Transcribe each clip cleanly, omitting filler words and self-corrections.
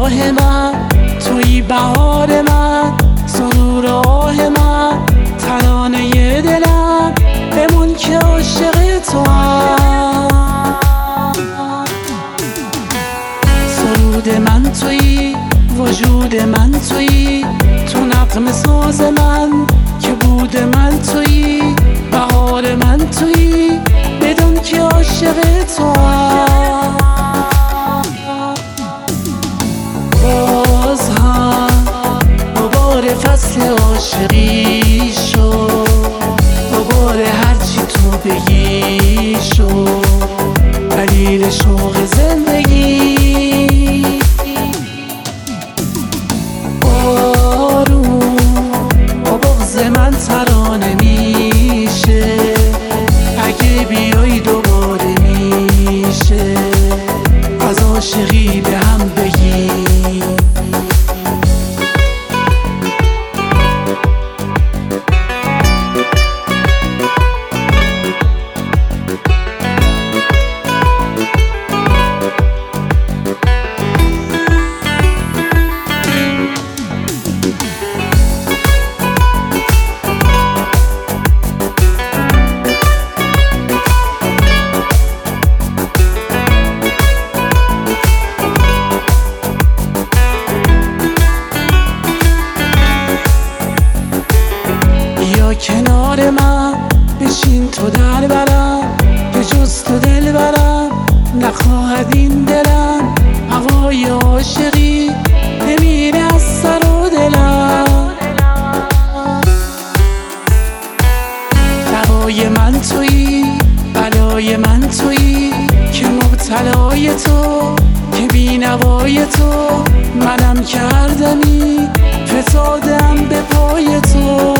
راه من، توی بهار من، سرور آه من، ترانه دلم، بمون که عاشق تو هم. سرود من تویی، وجود من تویی، تو نغمه ساز من که بود من تویی، بهار من تویی، بدون که عاشق تو هم. باز هم دوباره فصل عاشقی شد، دوباره هرچی تو بگی شد، دلیل شوق زندگی. آروم با بغض من ترانه میشه، اگه بیای دوباره میشه از عاشقی به هم بگی. کنار من بشین تو در برم، به جز تو دل برم نخواهد این دلم. هوای عاشقی نمیره از سر و دلم، دوای من تویی، بلای من تویی، که مبتلای تو، که بینوای تو، منم کردمی فتادم به پای تو.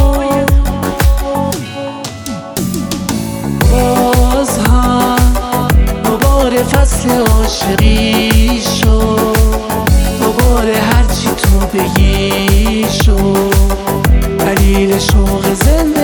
باز هم دوباره فصل عاشقی شد، دوباره هرچی تو بگی شد، دلیل شوق زندگی.